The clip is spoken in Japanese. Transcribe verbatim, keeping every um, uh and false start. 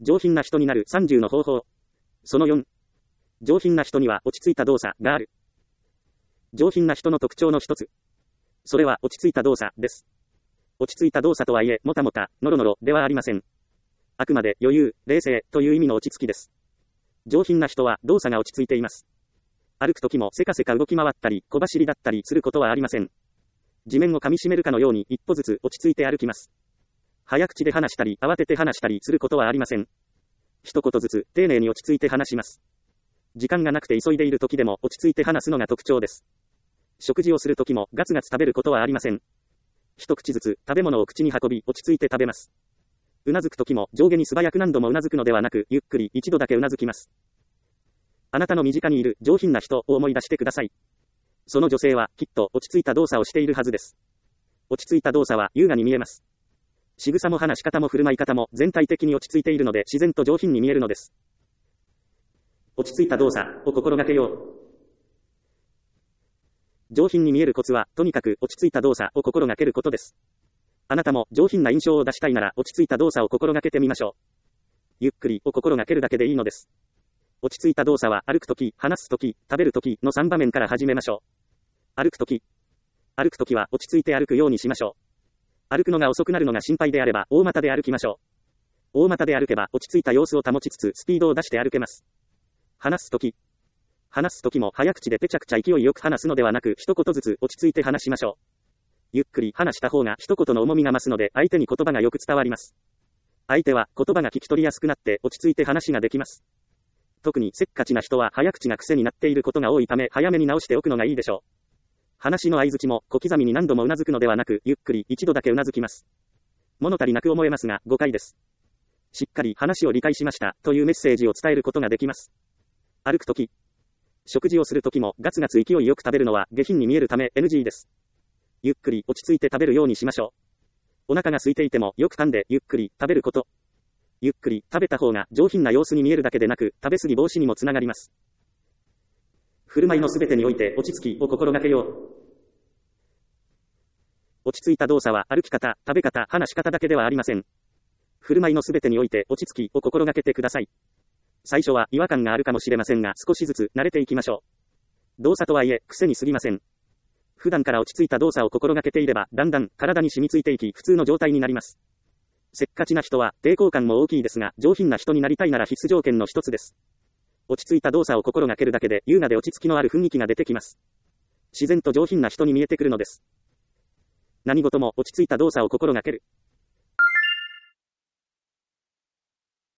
上品な人になるさんじゅうの方法。そのよん。上品な人には落ち着いた動作がある。上品な人の特徴の一つ。それは落ち着いた動作です。落ち着いた動作とはいえ、もたもた、のろのろではありません。あくまで余裕、冷静という意味の落ち着きです。上品な人は動作が落ち着いています。歩くときもせかせか動き回ったり、小走りだったりすることはありません。地面を噛み締めるかのように一歩ずつ落ち着いて歩きます。早口で話したり、慌てて話したりすることはありません。一言ずつ、丁寧に落ち着いて話します。時間がなくて急いでいる時でも落ち着いて話すのが特徴です。食事をする時もガツガツ食べることはありません。一口ずつ食べ物を口に運び落ち着いて食べます。うなずく時も上下に素早く何度もうなずくのではなく、ゆっくり一度だけうなずきます。あなたの身近にいる上品な人を思い出してください。その女性はきっと落ち着いた動作をしているはずです。落ち着いた動作は優雅に見えます。仕草も話し方も振る舞い方も全体的に落ち着いているので自然と上品に見えるのです。落ち着いた動作を心がけよう。上品に見えるコツは、とにかく落ち着いた動作を心がけることです。あなたも上品な印象を出したいなら落ち着いた動作を心がけてみましょう。ゆっくりを心がけるだけでいいのです。落ち着いた動作は歩くとき、話すとき、食べるときのさんばめんから始めましょう。歩くとき。歩くときは落ち着いて歩くようにしましょう。歩くのが遅くなるのが心配であれば大股で歩きましょう。大股で歩けば落ち着いた様子を保ちつつスピードを出して歩けます。話すとき。話すときも早口でぺちゃくちゃ勢いよく話すのではなく一言ずつ落ち着いて話しましょう。ゆっくり話した方が一言の重みが増すので相手に言葉がよく伝わります。相手は言葉が聞き取りやすくなって落ち着いて話ができます。特にせっかちな人は早口が癖になっていることが多いため早めに直しておくのがいいでしょう。話の相槌も小刻みに何度もうなずくのではなくゆっくり一度だけうなずきます。物足りなく思えますが誤解です。しっかり話を理解しましたというメッセージを伝えることができます。歩くとき。食事をするときもガツガツ勢いよく食べるのは下品に見えるため エヌジー です。ゆっくり落ち着いて食べるようにしましょう。お腹が空いていてもよく噛んでゆっくり食べること。ゆっくり食べた方が上品な様子に見えるだけでなく食べ過ぎ防止にもつながります。振る舞いのすべてにおいて落ち着きを心がけよう。落ち着いた動作は歩き方、食べ方、話し方だけではありません。振る舞いのすべてにおいて落ち着きを心がけてください。最初は違和感があるかもしれませんが少しずつ慣れていきましょう。動作とはいえ癖に過ぎません。普段から落ち着いた動作を心がけていればだんだん体に染みついていき普通の状態になります。せっかちな人は抵抗感も大きいですが上品な人になりたいなら必須条件の一つです。落ち着いた動作を心がけるだけで優雅で落ち着きのある雰囲気が出てきます。自然と上品な人に見えてくるのです。何事も落ち着いた動作を心がける。